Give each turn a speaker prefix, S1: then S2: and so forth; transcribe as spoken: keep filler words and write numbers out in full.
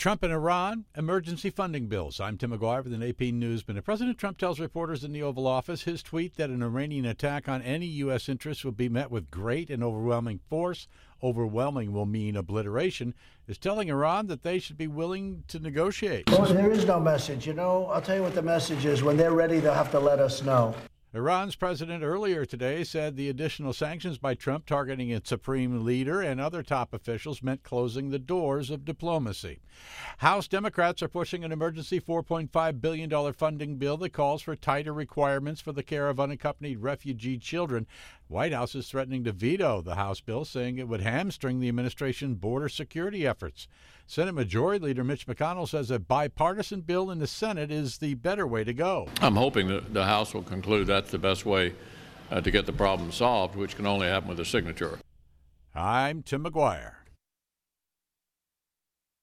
S1: Trump and Iran, emergency funding bills. I'm Tim McGuire with an A P Newsminute. President Trump tells reporters in the Oval Office his tweet that an Iranian attack on any U S interests will be met with great and overwhelming force. Overwhelming will mean obliteration, is telling Iran that they should be willing to negotiate.
S2: Well, there is no message. You know, I'll tell you what the message is. When they're ready, they'll have to let us know.
S1: Iran's president earlier today said the additional sanctions by Trump targeting its supreme leader and other top officials meant closing the doors of diplomacy. House Democrats are pushing an emergency four point five billion dollars funding bill that calls for tighter requirements for the care of unaccompanied refugee children. White House is threatening to veto the House bill, saying it would hamstring the administration's border security efforts. Senate Majority Leader Mitch McConnell says a bipartisan bill in the Senate is the better way to go.
S3: I'm hoping that the House will conclude that's the best way uh, to get the problem solved, which can only happen with a signature.
S1: I'm Tim McGuire.